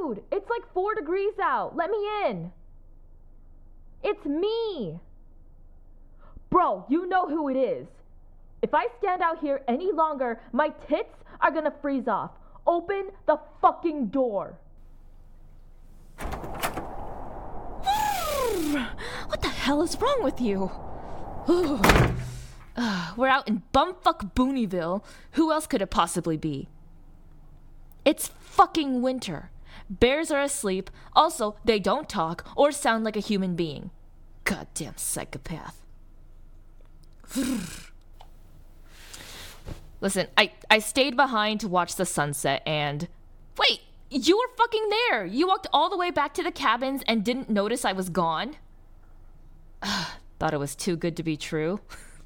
Dude, it's like 4 degrees out. Let me in. It's me. Bro, you know who it is. If I stand out here any longer, my tits are gonna freeze off. Open the fucking door. What the hell is wrong with you? We're out in bumfuck Booneyville. Who else could it possibly be? It's fucking winter. Bears are asleep. Also, they don't talk or sound like a human being. Goddamn psychopath. Listen, I stayed behind to watch the sunset and... Wait, you were fucking there! You walked all the way back to the cabins and didn't notice I was gone? Thought it was too good to be true.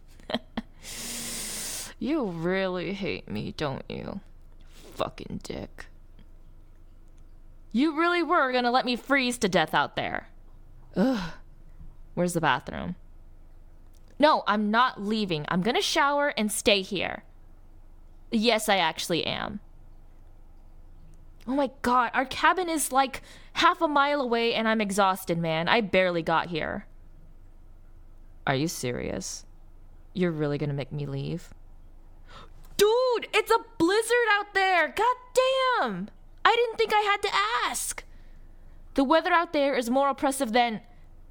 You really hate me, don't you? Fucking dick. You really were gonna let me freeze to death out there. Ugh. Where's the bathroom? No, I'm not leaving. I'm gonna shower and stay here. Yes, I actually am. Oh my god, our cabin is like half a mile away and I'm exhausted, man. I barely got here. Are you serious? You're really gonna make me leave? Dude, it's a blizzard out there! God damn! I didn't think I had to ask. The weather out there is more oppressive than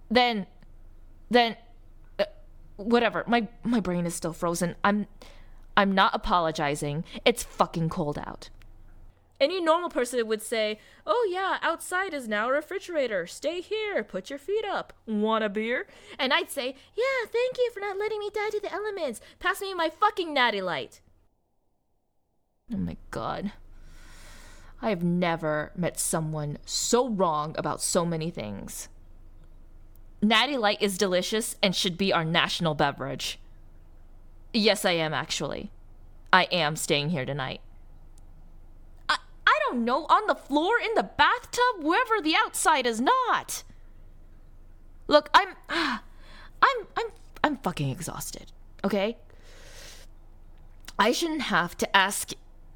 whatever. My brain is still frozen. I'm not apologizing. It's fucking cold out. Any normal person would say, oh yeah, outside is now a refrigerator. Stay here, put your feet up. Want a beer? And I'd say, yeah, thank you for not letting me die to the elements. Pass me my fucking natty light. Oh my god. I have never met someone so wrong about so many things. Natty Light is delicious and should be our national beverage. Yes, I am actually. I am staying here tonight. I don't know, on the floor, in the bathtub, wherever the outside is not. Look, I'm fucking exhausted, okay? I shouldn't have to ask...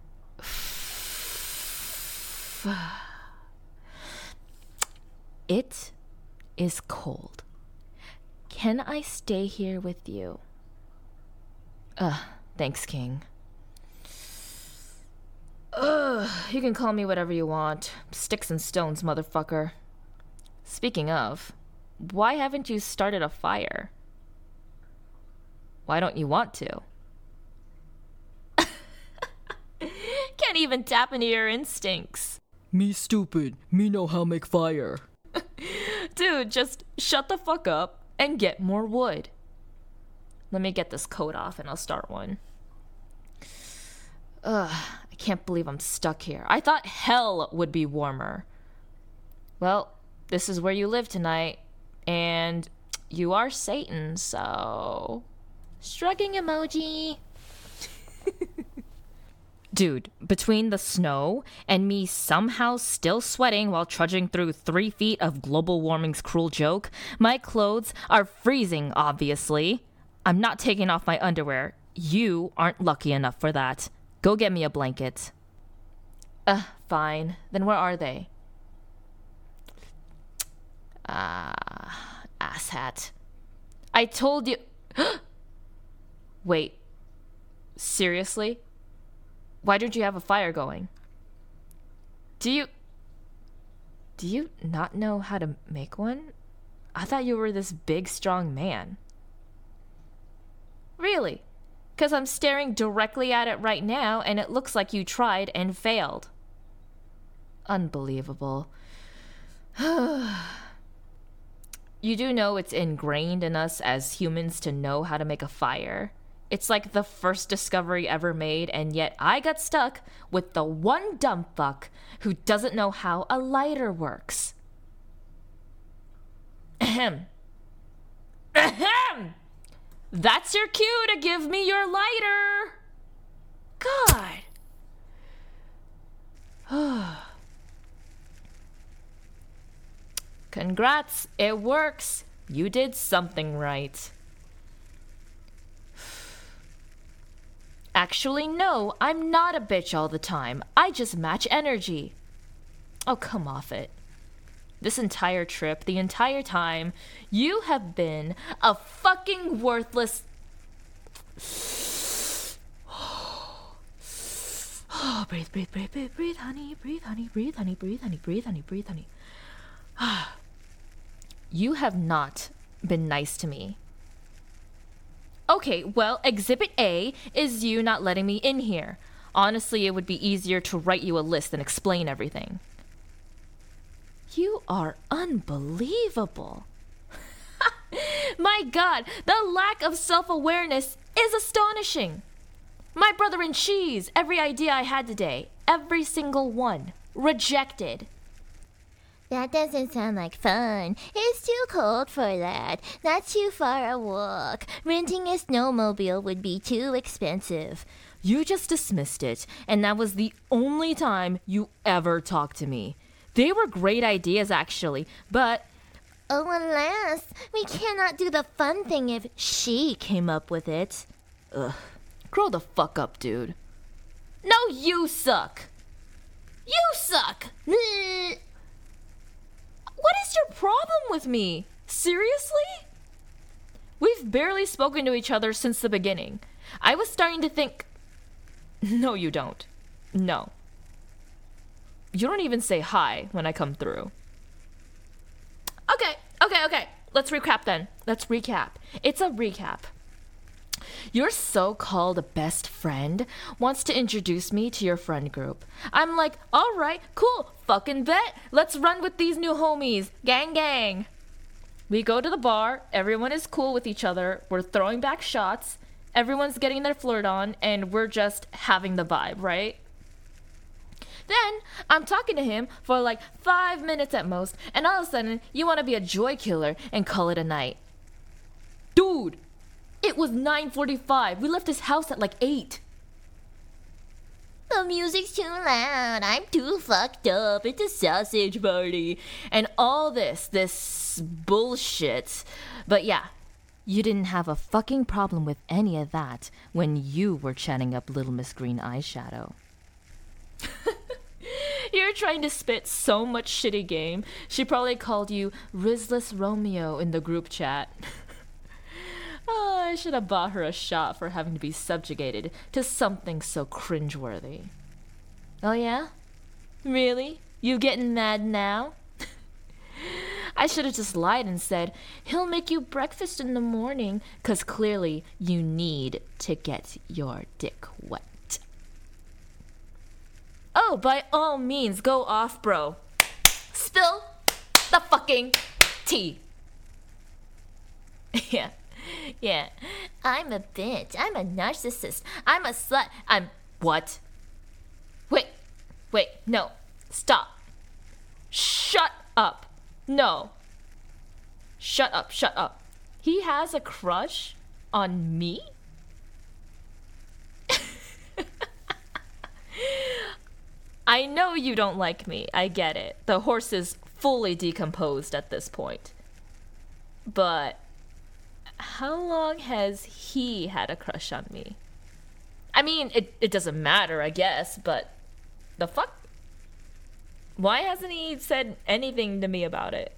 It is cold. Can I stay here with you? Thanks, King. You can call me whatever you want. Sticks and stones, motherfucker. Speaking of, why haven't you started a fire? Why don't you want to? Can't even tap into your instincts. Me stupid. Me know how make fire. Dude, just shut the fuck up and get more wood. Let me get this coat off and I'll start one. I can't believe I'm stuck here. I thought hell would be warmer. Well, this is where you live tonight, and you are Satan, so... Shrugging emoji. Dude, between the snow and me somehow still sweating while trudging through 3 feet of global warming's cruel joke, my clothes are freezing, obviously. I'm not taking off my underwear. You aren't lucky enough for that. Go get me a blanket. Fine. Then where are they? Asshat. I told you... Wait. Seriously? Why don't you have a fire going? Do you not know how to make one? I thought you were this big, strong man. Really? 'Cause I'm staring directly at it right now, and it looks like you tried and failed. Unbelievable. You do know it's ingrained in us as humans to know how to make a fire. It's like the first discovery ever made, and yet I got stuck with the one dumb fuck who doesn't know how a lighter works. Ahem. Ahem! That's your cue to give me your lighter! God. Congrats, it works. You did something right. Actually, no, I'm not a bitch all the time. I just match energy. Oh, come off it. This entire trip, the entire time, you have been a fucking worthless... Oh, breathe, breathe, breathe, breathe, breathe, honey, breathe, honey, breathe, honey, breathe, honey, breathe, honey, breathe, honey. You have not been nice to me. Okay, well, Exhibit A is you not letting me in here. Honestly, it would be easier to write you a list and explain everything. You are unbelievable. My God, the lack of self-awareness is astonishing. My brother and cheese, every idea I had today, every single one, rejected. That doesn't sound like fun. It's too cold for that. Not too far a walk. Renting a snowmobile would be too expensive. You just dismissed it, and that was the only time you ever talked to me. They were great ideas, actually, but... Oh, alas, we cannot do the fun thing if she came up with it. Ugh. Grow the fuck up, dude. No, you suck. You suck. What is your problem with me? Seriously? We've barely spoken to each other since the beginning. I was starting to think... No, you don't. No. You don't even say hi when I come through. Okay. Let's recap then. Let's recap. It's a recap. Your so-called best friend wants to introduce me to your friend group. I'm like, all right, cool, fucking bet. Let's run with these new homies. Gang, gang. We go to the bar. Everyone is cool with each other. We're throwing back shots. Everyone's getting their flirt on, and we're just having the vibe, right? Then I'm talking to him for like 5 minutes at most, and all of a sudden you want to be a joy killer and call it a night. Dude, it was 9:45. We left his house at like 8. The music's too loud. I'm too fucked up. It's a sausage party. And all this bullshit. But yeah, you didn't have a fucking problem with any of that when you were chatting up Little Miss Green Eyeshadow. You're trying to spit so much shitty game. She probably called you Rizless Romeo in the group chat. Oh, I should have bought her a shot for having to be subjugated to something so cringeworthy. Oh yeah? Really? You getting mad now? I should have just lied and said, he'll make you breakfast in the morning, 'cause clearly you need to get your dick wet. Oh, by all means, go off, bro. Spill the fucking tea. Yeah. I'm a bitch. I'm a narcissist. I'm a slut. I'm... What? Wait, no. Stop. Shut up. No. Shut up. He has a crush on me? I know you don't like me. I get it. The horse is fully decomposed at this point. But how long has he had a crush on me? I mean, it doesn't matter, I guess, but the fuck? Why hasn't he said anything to me about it?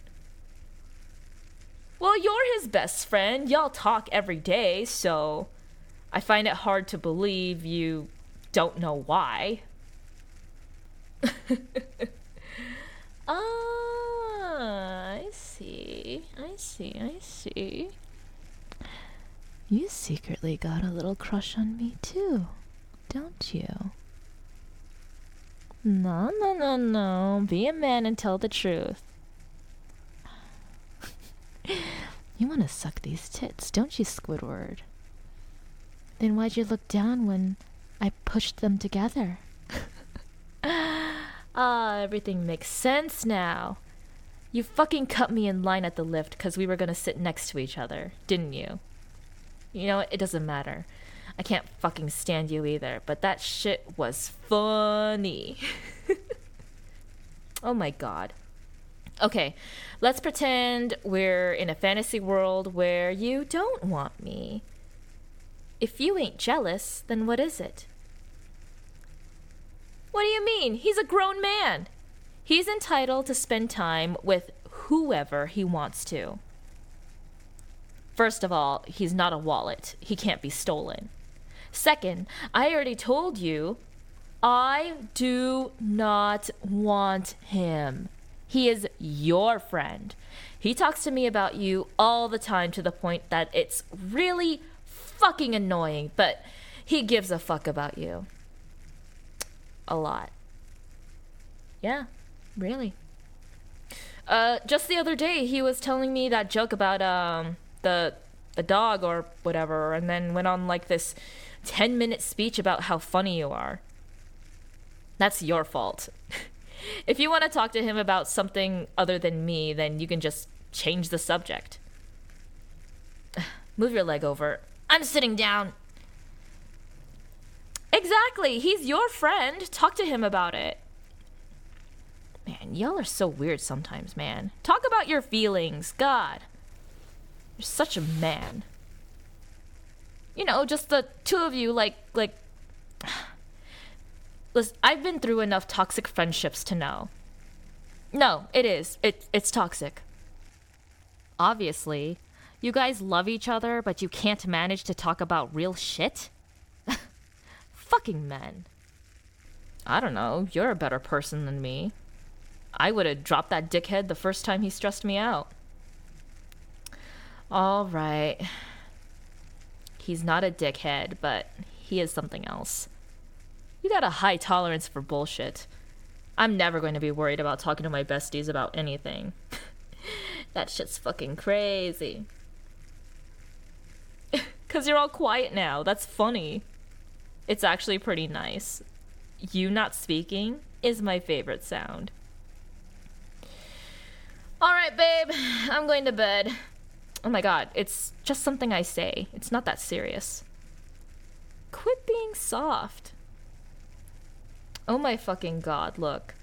Well, you're his best friend. Y'all talk every day, so I find it hard to believe you don't know why. I see. You secretly got a little crush on me too, don't you? No. Be a man and tell the truth. You want to suck these tits, don't you, Squidward? Then why'd you look down when I pushed them together? Everything makes sense now. You fucking cut me in line at the lift because we were gonna sit next to each other, didn't you? You know what? It doesn't matter. I can't fucking stand you either, but that shit was funny. Oh my god. Okay, let's pretend we're in a fantasy world where you don't want me. If you ain't jealous, then what is it? What do you mean? He's a grown man. He's entitled to spend time with whoever he wants to. First of all, he's not a wallet. He can't be stolen. Second, I already told you, I do not want him. He is your friend. He talks to me about you all the time to the point that it's really fucking annoying, but he gives a fuck about you. A lot. Yeah, really. Just the other day, he was telling me that joke about, the dog or whatever, and then went on like this 10-minute speech about how funny you are. That's your fault. If you want to talk to him about something other than me, then you can just change the subject. Move your leg over. I'm sitting down. Exactly. He's your friend. Talk to him about it. Man, y'all are so weird sometimes, man. Talk about your feelings. God. You're such a man. You know, just the two of you, like... Listen, I've been through enough toxic friendships to know. No, it is. It's toxic. Obviously, you guys love each other, but you can't manage to talk about real shit? Fucking men. I don't know, you're a better person than me. I would have dropped that dickhead the first time he stressed me out. All right. He's not a dickhead, but he is something else. You got a high tolerance for bullshit. I'm never going to be worried about talking to my besties about anything. That shit's fucking crazy. 'Cause you're all quiet now. That's funny. It's actually pretty nice. You not speaking is my favorite sound. All right, babe. I'm going to bed. Oh my god, it's just something I say. It's not that serious. Quit being soft. Oh my fucking god, look.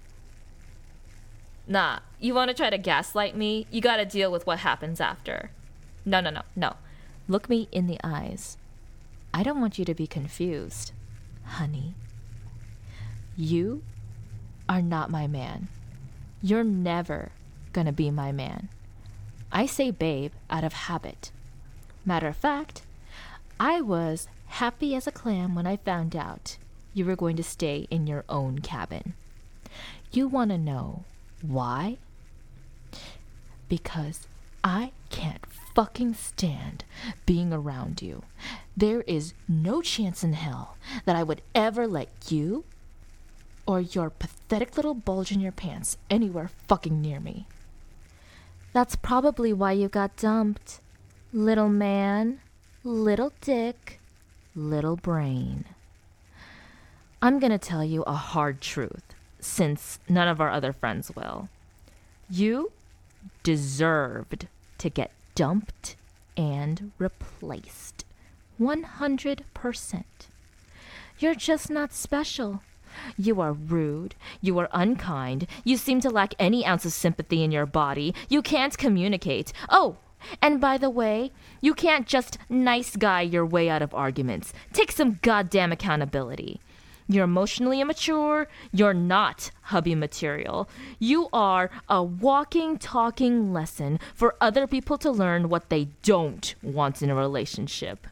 Nah, you want to try to gaslight me? You gotta deal with what happens after. No. Look me in the eyes. I don't want you to be confused, honey. You are not my man. You're never gonna be my man. I say babe out of habit. Matter of fact, I was happy as a clam when I found out you were going to stay in your own cabin. You want to know why? Because I can't fucking stand being around you. There is no chance in hell that I would ever let you or your pathetic little bulge in your pants anywhere fucking near me. That's probably why you got dumped. Little man, little dick, little brain. I'm gonna tell you a hard truth, since none of our other friends will. You deserved to get dumped and replaced. 100%. You're just not special. You are rude. You are unkind. You seem to lack any ounce of sympathy in your body. You can't communicate. Oh, and by the way, you can't just nice guy your way out of arguments. Take some goddamn accountability. You're emotionally immature. You're not hubby material. You are a walking, talking lesson for other people to learn what they don't want in a relationship.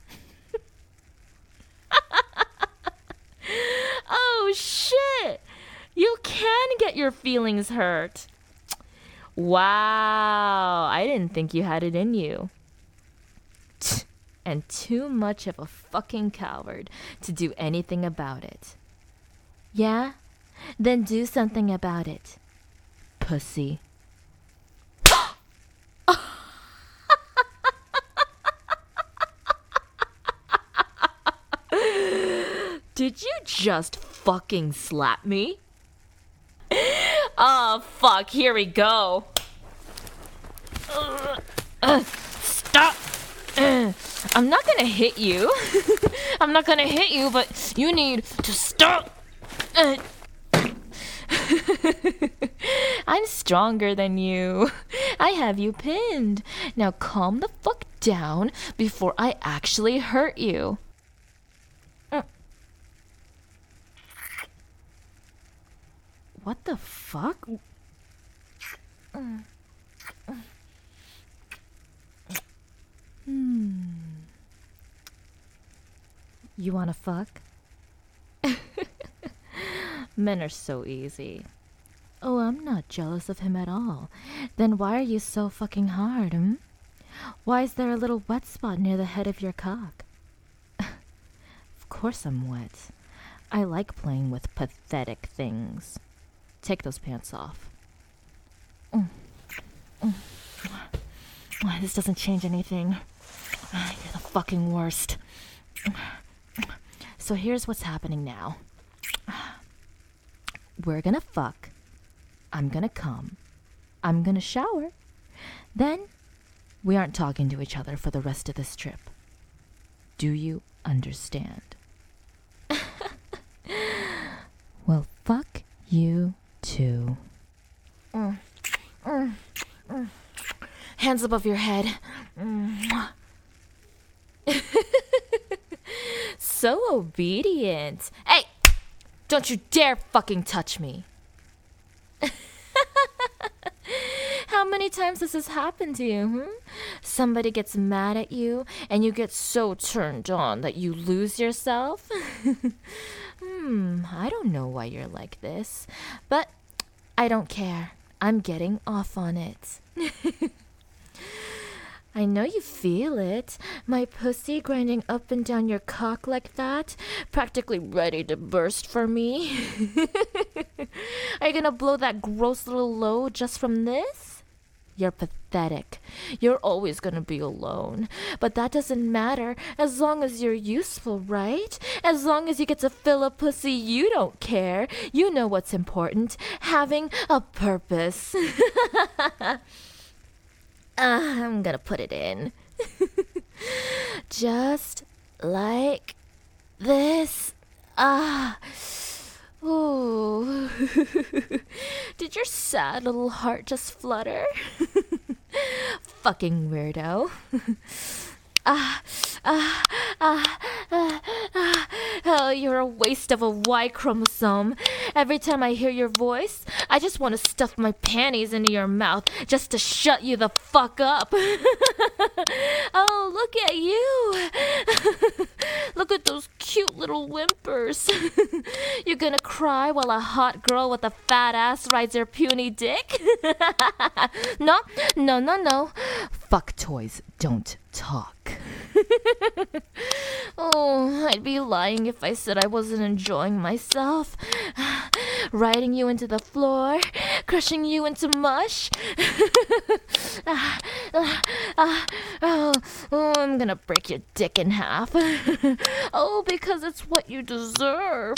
Oh, shit. You can get your feelings hurt. Wow. I didn't think you had it in you. And too much of a fucking coward to do anything about it. Yeah? Then do something about it. Pussy. Did you just fucking slap me? Oh, fuck. Here we go. Stop. I'm not gonna hit you. I'm not gonna hit you, but you need to stop. I'm stronger than you. I have you pinned. Now calm the fuck down before I actually hurt you. What the fuck? You wanna fuck? Men are so easy. Oh, I'm not jealous of him at all. Then why are you so fucking hard, Why is there a little wet spot near the head of your cock? Of course I'm wet. I like playing with pathetic things. Take those pants off. This doesn't change anything. You're the fucking worst. So here's what's happening now. We're gonna fuck. I'm gonna come. I'm gonna shower. Then, we aren't talking to each other for the rest of this trip. Do you understand? Well, fuck you too. Hands above your head. So obedient. Hey! Don't you dare fucking touch me. How many times has this happened to you, Somebody gets mad at you and you get so turned on that you lose yourself? I don't know why you're like this, but I don't care. I'm getting off on it. I know you feel it. My pussy grinding up and down your cock like that, practically ready to burst for me. Are you gonna blow that gross little load just from this? You're pathetic. You're always gonna be alone. But that doesn't matter as long as you're useful, right? As long as you get to fill a pussy, you don't care. You know what's important. Having a purpose. I'm gonna put it in. Just like this. Ooh. Did your sad little heart just flutter? Fucking weirdo. Oh, you're a waste of a Y chromosome. Every time I hear your voice, I just want to stuff my panties into your mouth just to shut you the fuck up. Oh, look at you. Look at those cute little whimpers. You're gonna cry while a hot girl with a fat ass rides your puny dick? No. Fuck toys don't talk. Oh, I'd be lying if I said I wasn't enjoying myself. Riding you into the floor, crushing you into mush. I'm gonna break your dick in half. Oh, because it's what you deserve.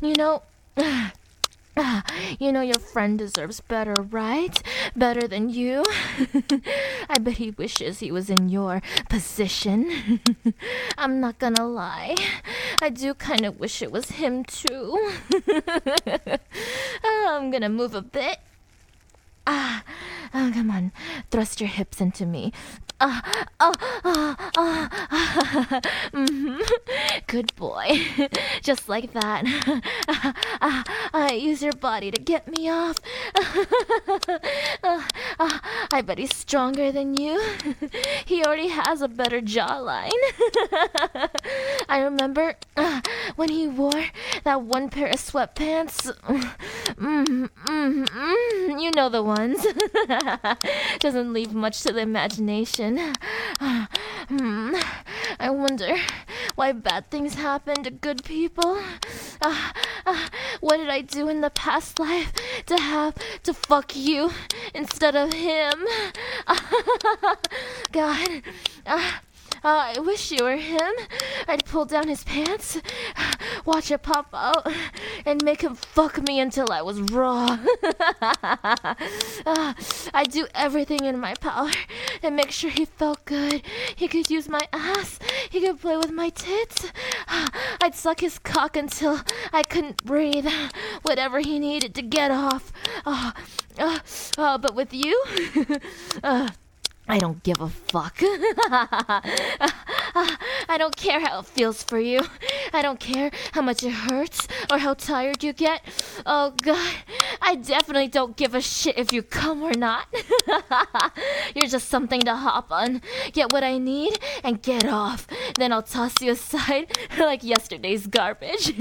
You know your friend deserves better, right? Better than you. I bet he wishes he was in your position. I'm not gonna lie. I do kind of wish it was him too. I'm gonna move a bit. Come on. Thrust your hips into me. Good boy. Just like that. Use your body to get me off. I bet he's stronger than you. He already has a better jawline. I remember when he wore that one pair of sweatpants. You know the ones. Doesn't leave much to the imagination. I wonder why bad things happen to good people. What did I do in the past life to have to fuck you instead of him? God. I wish you were him. I'd pull down his pants, watch it pop out, and make him fuck me until I was raw. I'd do everything in my power and make sure he felt good. He could use my ass. He could play with my tits. I'd suck his cock until I couldn't breathe. Whatever he needed to get off. But with you, I don't give a fuck. I don't care how it feels for you. I don't care how much it hurts or how tired you get. Oh God, I definitely don't give a shit if you come or not. You're just something to hop on, get what I need, and get off. Then I'll toss you aside like yesterday's garbage.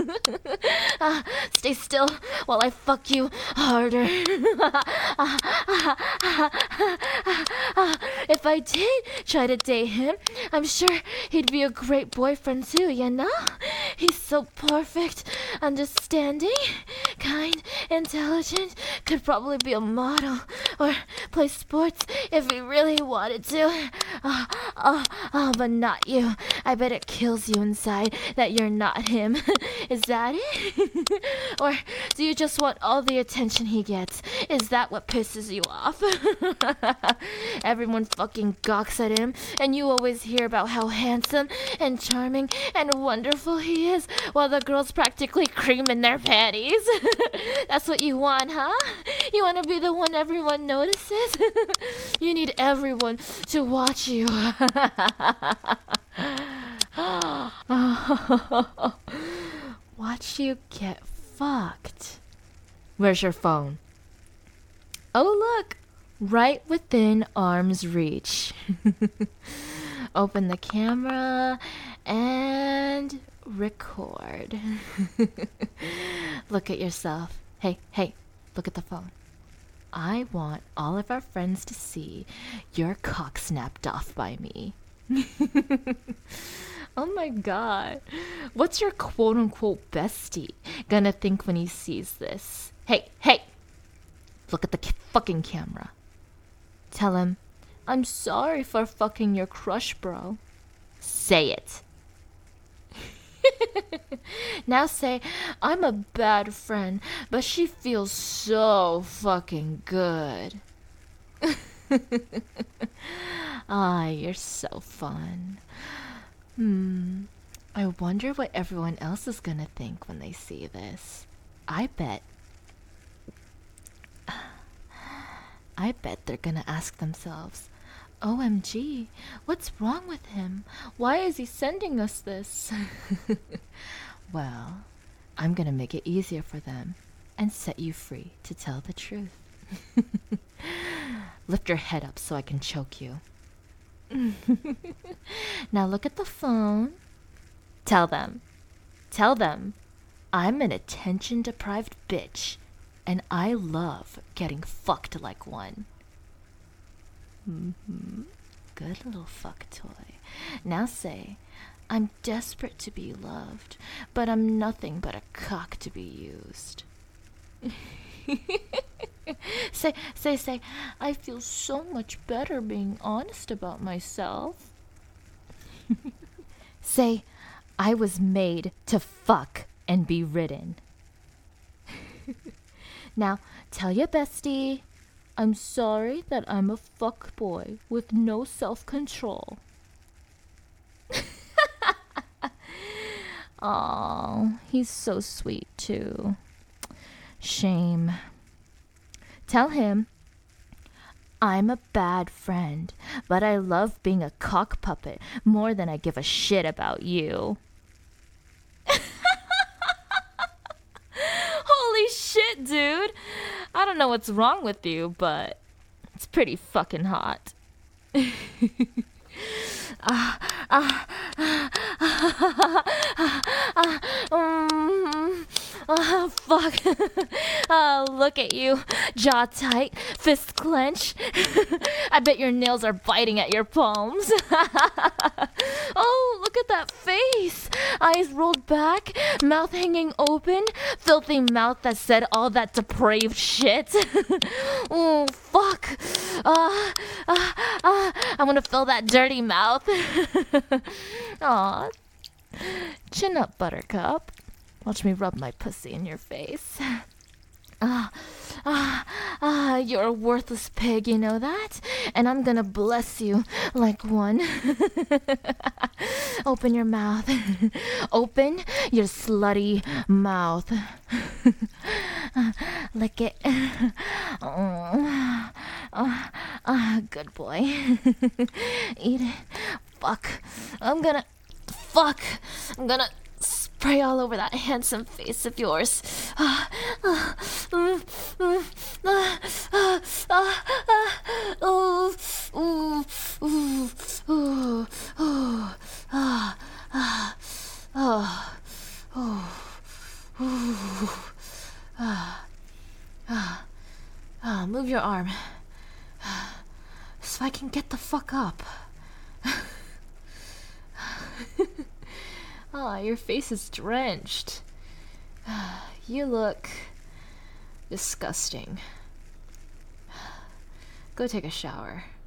Stay still while I fuck you harder. If I did try to date him, I'm sure he'd be a great boyfriend too, you know? He's so perfect, understanding, kind, intelligent, could probably be a model or play sports if he really wanted to. But not you. I bet it kills you inside that you're not him. Is that it? Or do you just want all the attention he gets? Is that what pisses you off? Everyone fucking gawks at him, and you always hear about how handsome and charming and wonderful he is, while the girls practically cream in their panties. That's what you want, huh? You want to be the one everyone notices? You need everyone to watch you. Watch you get fucked. Where's your phone? Oh, look. Right within arm's reach. Open the camera and record. Look at yourself. Hey, look at the phone. I want all of our friends to see your cock snapped off by me. Oh my God. What's your quote-unquote bestie gonna think when he sees this? Hey, look at the fucking camera. Tell him, I'm sorry for fucking your crush, bro. Say it. Now say, I'm a bad friend, but she feels so fucking good. You're so fun. I wonder what everyone else is gonna think when they see this. I bet they're gonna ask themselves, OMG, what's wrong with him? Why is he sending us this? Well, I'm gonna make it easier for them and set you free to tell the truth. Lift your head up so I can choke you. Now look at the phone. Tell them, I'm an attention-deprived bitch, and I love getting fucked like one. Good little fuck toy. Now say, I'm desperate to be loved, but I'm nothing but a cock to be used. Say, I feel so much better being honest about myself. Say, I was made to fuck and be ridden. Now, tell your bestie, I'm sorry that I'm a fuckboy with no self-control. Aw, he's so sweet too. Shame. Tell him, I'm a bad friend, but I love being a cock puppet more than I give a shit about you. Holy shit, dude. I don't know what's wrong with you, but it's pretty fucking hot. Fuck. Look at you. Jaw tight, fist clenched. I bet your nails are biting at your palms. Oh, look at that face. Eyes rolled back, mouth hanging open, filthy mouth that said all that depraved shit. Oh, fuck. I want to fill that dirty mouth. Aw. Chin up, Buttercup. Watch me rub my pussy in your face. You're a worthless pig, you know that? And I'm gonna bless you like one. Open your mouth. Open your slutty mouth. Lick it. Good boy. Eat it. Fuck. I'm gonna spray all over that handsome face of yours. Move your arm so I can get the fuck up. Your face is drenched. You look disgusting. Go take a shower.